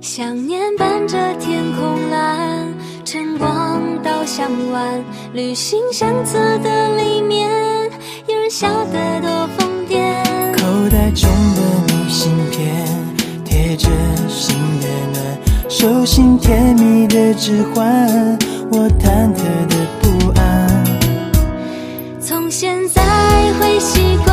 想念伴着天空蓝，晨光到向晚，旅行相册的里面，有人笑得多疯癫。 口袋中的明信片，贴着心的暖，手心甜蜜的指环，我忐忑的不安。 从现在会习惯